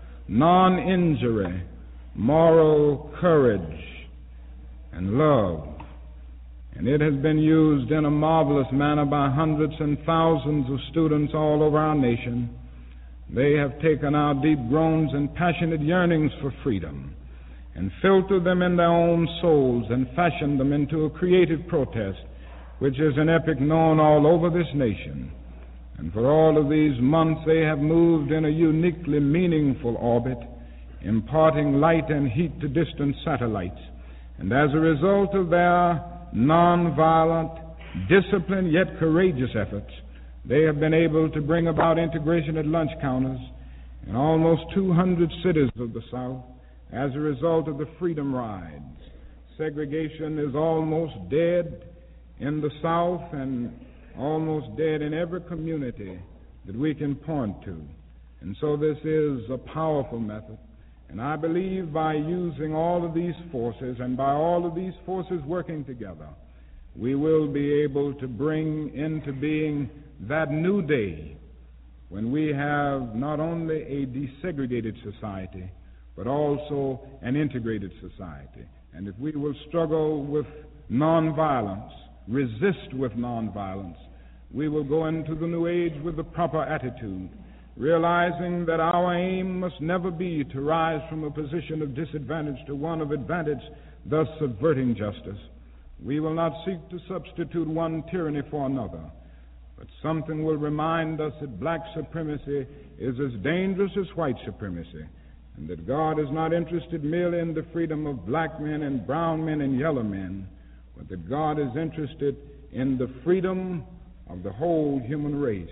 S2: non-injury, moral courage, and love. And it has been used in a marvelous manner by hundreds and thousands of students all over our nation. They have taken our deep groans and passionate yearnings for freedom and filtered them in their own souls and fashioned them into a creative protest, which is an epic known all over this nation. And for all of these months they have moved in a uniquely meaningful orbit, imparting light and heat to distant satellites. And as a result of their nonviolent, disciplined yet courageous efforts, they have been able to bring about integration at lunch counters in almost two hundred cities of the South as a result of the freedom rides. Segregation is almost dead in the South and almost dead in every community that we can point to. And so this is a powerful method. And I believe by using all of these forces and by all of these forces working together, we will be able to bring into being that new day when we have not only a desegregated society, but also an integrated society. And if we will struggle with nonviolence, resist with nonviolence, we will go into the new age with the proper attitude, realizing that our aim must never be to rise from a position of disadvantage to one of advantage, thus subverting justice. We will not seek to substitute one tyranny for another, but something will remind us that black supremacy is as dangerous as white supremacy, and that God is not interested merely in the freedom of black men and brown men and yellow men, but that God is interested in the freedom of the whole human race.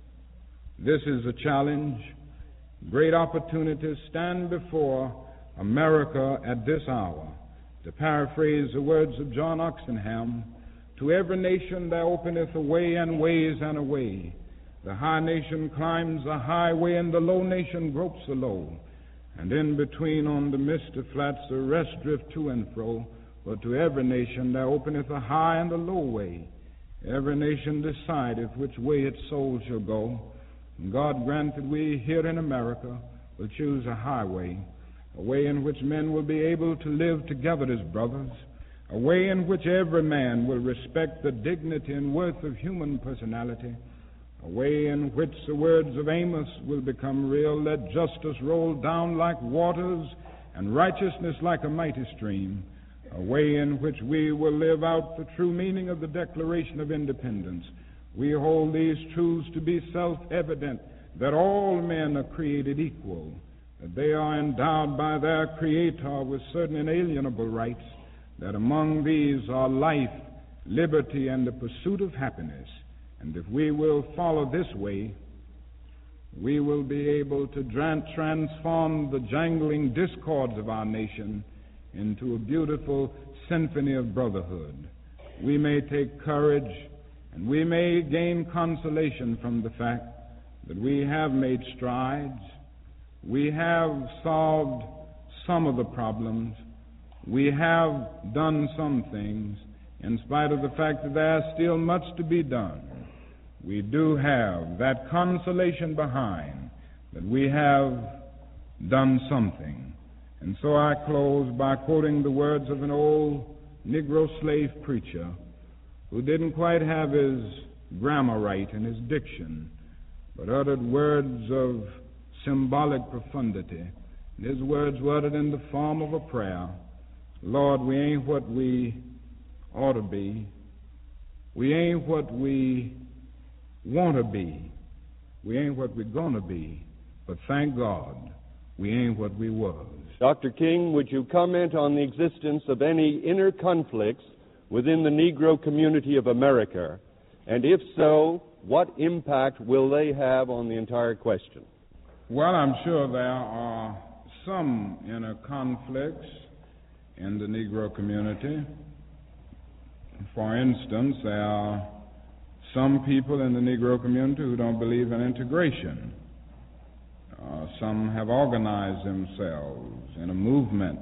S2: This is a challenge. Great opportunities stand before America at this hour. To paraphrase the words of John Oxenham, to every nation there openeth a way, and ways and a way. The high nation climbs a highway, and the low nation gropes a low. And in between on the misty flats the rest drift to and fro. But to every nation there openeth a high and a low way. Every nation decideth which way its soul shall go. And God grant that we here in America will choose a highway, a way in which men will be able to live together as brothers, a way in which every man will respect the dignity and worth of human personality, a way in which the words of Amos will become real: let justice roll down like waters and righteousness like a mighty stream, a way in which we will live out the true meaning of the Declaration of Independence. We hold these truths to be self-evident, that all men are created equal, that they are endowed by their Creator with certain inalienable rights, that among these are life, liberty, and the pursuit of happiness. And if we will follow this way, we will be able to transform the jangling discords of our nation into a beautiful symphony of brotherhood. We may take courage, and we may gain consolation from the fact that we have made strides. We have solved some of the problems. We have done some things, in spite of the fact that there is still much to be done. We do have that consolation behind, that we have done something. And so I close by quoting the words of an old Negro slave preacher who didn't quite have his grammar right and his diction, but uttered words of symbolic profundity. And his words were uttered in the form of a prayer: Lord, we ain't what we ought to be. We ain't what we want to be. We ain't what we're going to be. But thank God, we ain't what we was.
S6: Doctor King, would you comment on the existence of any inner conflicts within the Negro community of America? And if so, what impact will they have on the entire question?
S2: Well, I'm sure there are some inner conflicts in the Negro community. For instance, there are some people in the Negro community who don't believe in integration. Uh, some have organized themselves in a movement.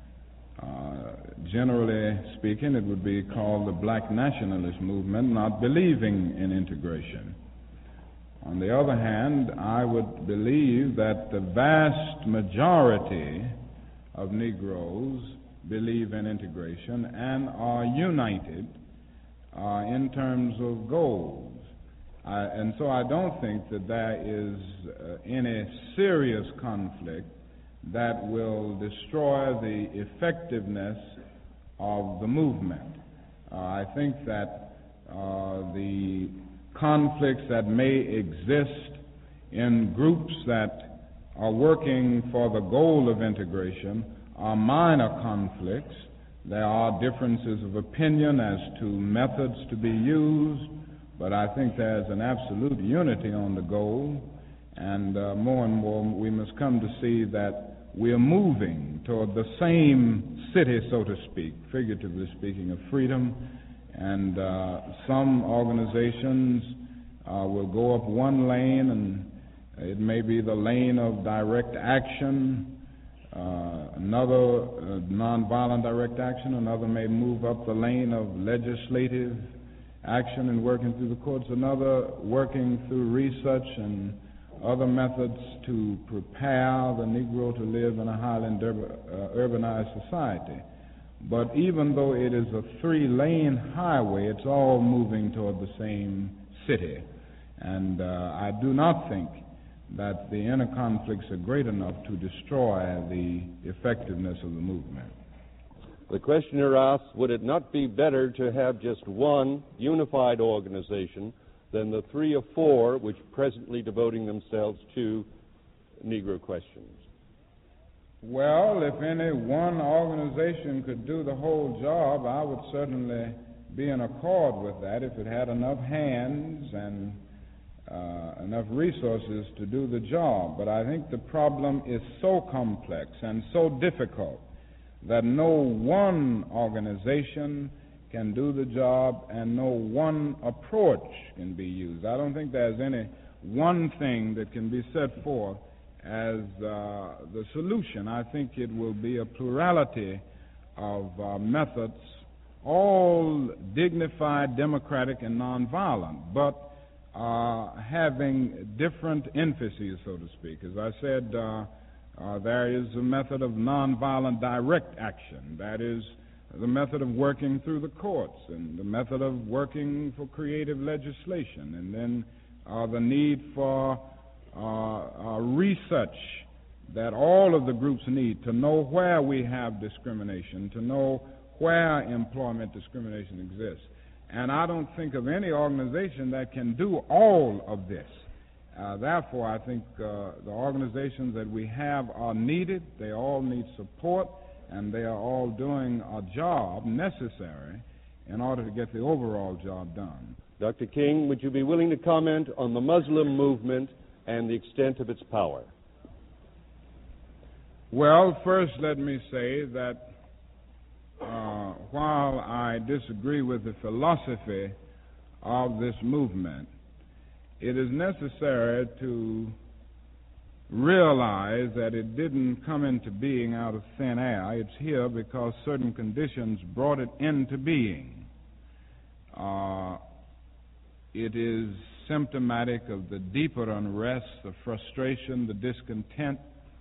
S2: Uh, generally speaking, it would be called the black nationalist movement, not believing in integration. On the other hand, I would believe that the vast majority of Negroes believe in integration and are united uh, in terms of goals. I, and so I don't think that there is uh, any serious conflict that will destroy the effectiveness of the movement. Uh, I think that uh, the conflicts that may exist in groups that are working for the goal of integration are minor conflicts. There are differences of opinion as to methods to be used, but I think there's an absolute unity on the goal, and uh, more and more we must come to see that we're moving toward the same city, so to speak, figuratively speaking, of freedom. And uh, some organizations uh, will go up one lane, and it may be the lane of direct action. uh, another uh, nonviolent direct action, another may move up the lane of legislative action and working through the courts, another working through research and other methods to prepare the Negro to live in a highly uh, urbanized society. But even though it is a three-lane highway, it's all moving toward the same city. And uh, I do not think that the inner conflicts are great enough to destroy the effectiveness of the movement.
S6: The questioner asks, would it not be better to have just one unified organization than the three or four which presently devoting themselves to Negro questions?
S2: Well, if any one organization could do the whole job, I would certainly be in accord with that if it had enough hands and uh, enough resources to do the job. But I think the problem is so complex and so difficult that no one organization can do the job and no one approach can be used. I don't think there's any one thing that can be set forth as uh, the solution. I think it will be a plurality of uh, methods, all dignified, democratic, and nonviolent, but uh, having different emphases, so to speak. As I said, uh, uh, there is a method of nonviolent direct action. That is the method of working through the courts and the method of working for creative legislation, and then uh, the need for Uh, uh, research that all of the groups need to know where we have discrimination, to know where employment discrimination exists. And I don't think of any organization that can do all of this. Uh, therefore, I think uh, the organizations that we have are needed. They all need support, and they are all doing a job necessary in order to get the overall job done.
S6: Doctor King, would you be willing to comment on the Muslim movement and the extent of its power?
S2: Well, first let me say that uh, while I disagree with the philosophy of this movement, it is necessary to realize that it didn't come into being out of thin air. It's here because certain conditions brought it into being. Uh, it is symptomatic of the deeper unrest, the frustration, the discontent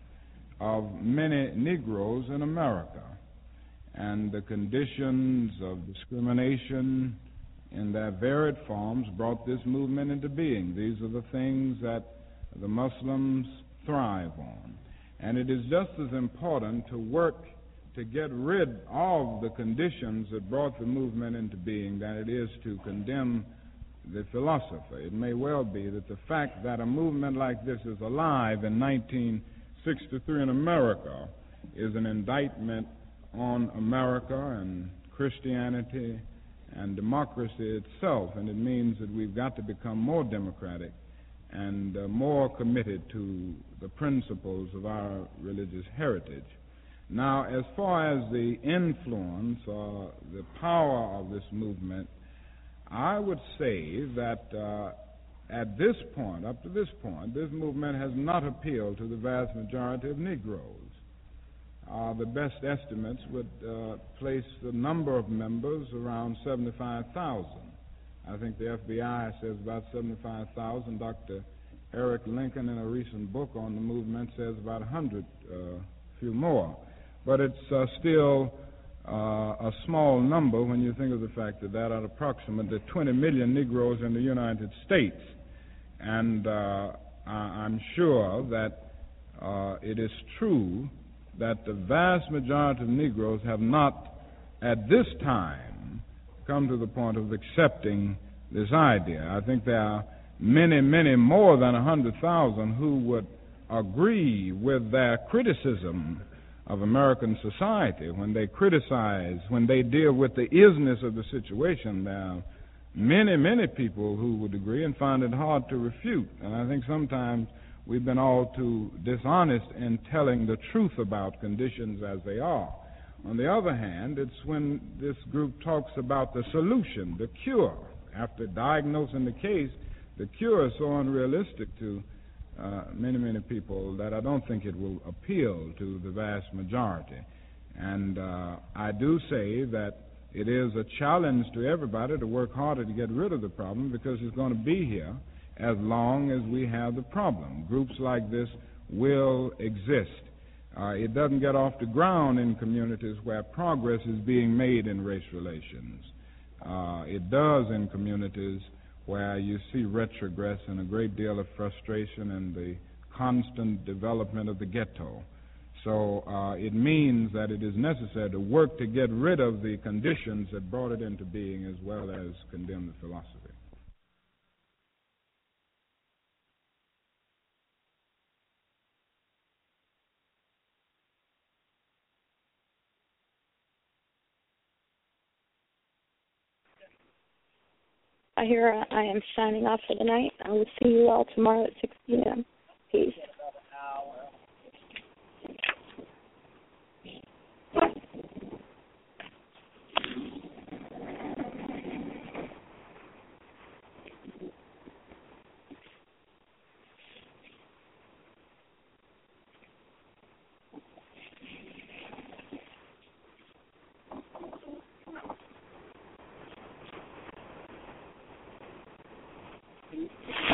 S2: of many Negroes in America, and the conditions of discrimination in their varied forms brought this movement into being. These are the things that the Muslims thrive on. And it is just as important to work to get rid of the conditions that brought the movement into being than it is to condemn the philosopher. It may well be that the fact that a movement like this is alive in nineteen sixty-three in America is an indictment on America and Christianity and democracy itself, and it means that we've got to become more democratic and uh, more committed to the principles of our religious heritage. Now, as far as the influence or the power of this movement, I would say that uh, at this point, up to this point, this movement has not appealed to the vast majority of Negroes. Uh, the best estimates would uh, place the number of members around seventy-five thousand. I think the F B I says about seventy-five thousand. Doctor Eric Lincoln, in a recent book on the movement, says about one hundred, a uh, few more. But it's uh, still uh, a small number when you think of the fact that there are approximately twenty million Negroes in the United States. And uh, I'm sure that uh, it is true that the vast majority of Negroes have not, at this time, come to the point of accepting this idea. I think there are many, many more than one hundred thousand who would agree with their criticism of American society. When they criticize, when they deal with the isness of the situation, there are many, many people who would agree and find it hard to refute. And I think sometimes we've been all too dishonest in telling the truth about conditions as they are. On the other hand, it's when this group talks about the solution, the cure. After diagnosing the case, the cure is so unrealistic to uh, many, many people that I don't think it will appeal to the vast majority. And uh, I do say that it is a challenge to everybody to work harder to get rid of the problem, because it's going to be here as long as we have the problem. Groups like this will exist. Uh, it doesn't get off the ground in communities where progress is being made in race relations. Uh, it does in communities where you see retrogress and a great deal of frustration and the constant development of the ghetto. So uh, it means that it is necessary to work to get rid of the conditions that brought it into being, as well as condemn the philosophy.
S5: Ahira, I am signing off for the night. I will see you all tomorrow at six p.m. Peace. Thank you.